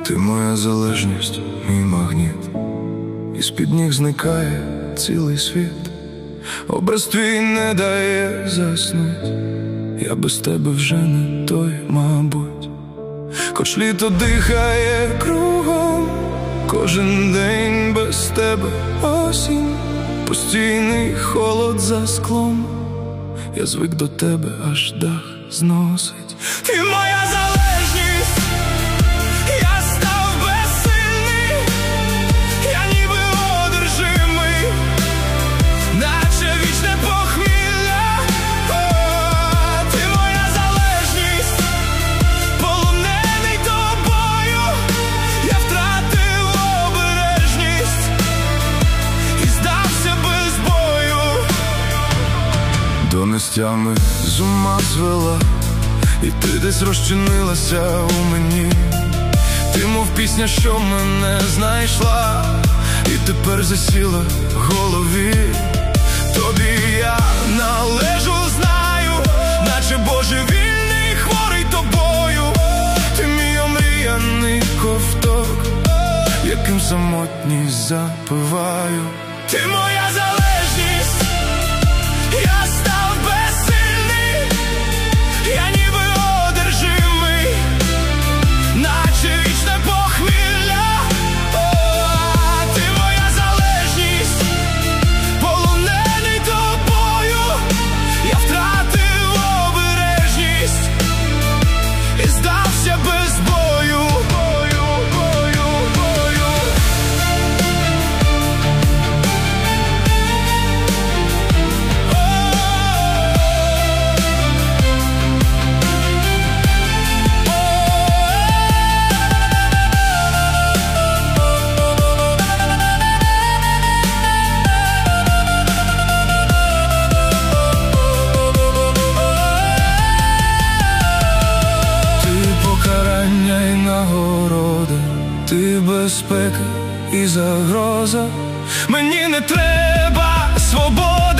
Ти моя залежність, мій магніт, і з-під ніг зникає цілий світ. Образ твій не дає заснуть, я без тебе вже не той, мабуть. Хоч літо дихає кругом, кожен день без тебе осінь, постійний холод за склом, я звик до тебе, аж дах зносить. Ти моя залежність, я став безсильний, я ніби одержимий, наче вічне похмілля. Ти моя залежність, полонений тобою, я втратив обережність і здався без бою. До нестями з ума звела, і ти десь розчинилася у мені. Ти мов пісня, що мене знайшла, і тепер засіла в голові. Тобі я належу, знаю, наче божевільний, хворий тобою. Ти мій омріяний ковток, яким самотність запиваю. Ти моя залежність, я став безсильний, я ніби одержимий, наче вічне похмілля. Ти моя залежність, полонений тобою, я втратив обережність і здався без бою. І нагорода, ти безпека і загроза. Мені не треба свободи,